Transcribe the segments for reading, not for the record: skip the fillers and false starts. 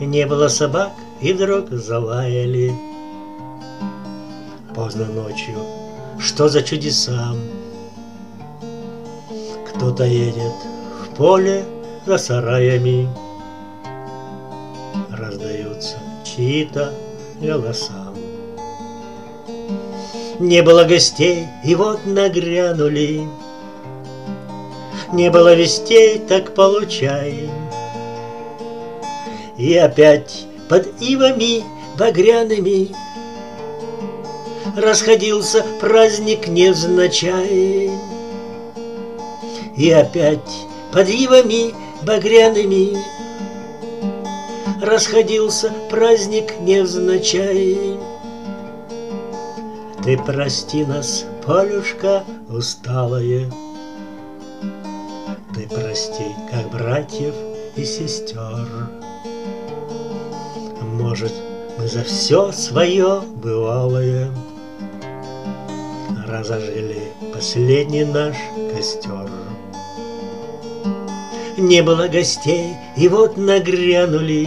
Не было собак, и вдруг залаяли. Поздно ночью, что за чудеса? Кто-то едет в поле за сараями. Раздаются чьи-то голоса. Не было гостей, и вот нагрянули. Не было вестей, так получай. И опять под ивами багряными расходился праздник невзначай. И опять под ивами багряными расходился праздник невзначай. Ты прости нас, Полюшка усталая, ты прости, как братьев и сестер. Может, мы за все свое бывалое разожгли последний наш костер. Не было гостей, и вот нагрянули.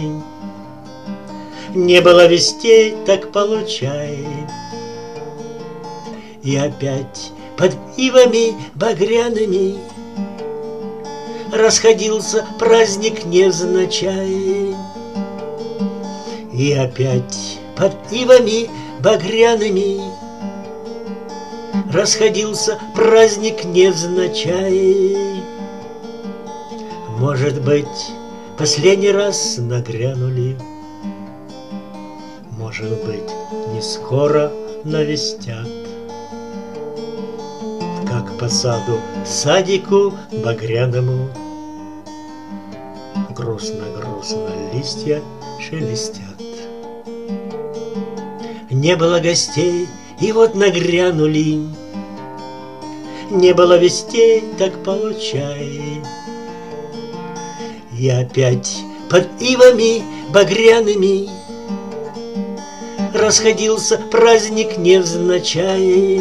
Не было вестей, так получай. И опять под ивами багряными расходился праздник невзначай. И опять под ивами багряными расходился праздник невзначай. Может быть, последний раз нагрянули. Может быть, не скоро навестят. Как по саду, садику багряному грустно-грустно листья шелестят. Не было гостей, и вот нагрянули. Не было вестей, так получай. И опять под ивами багряными расходился праздник невзначай.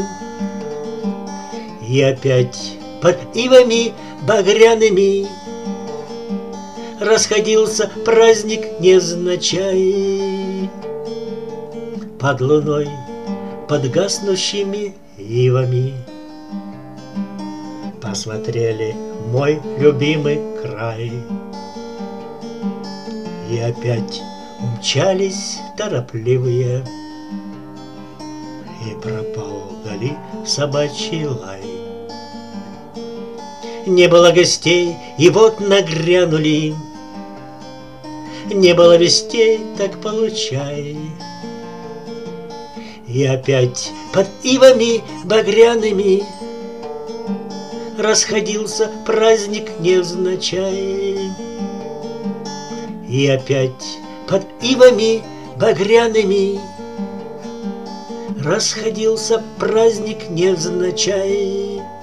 И опять под ивами багряными расходился праздник невзначай. Под луной, под гаснущими ивами посмотрели мой любимый край. И опять умчались торопливые, и пропал вдали собачий лай. Не было гостей, и вот нагрянули. Не было вестей, так получай. И опять под ивами багряными расходился праздник невзначай. И опять под ивами багряными расходился праздник невзначай.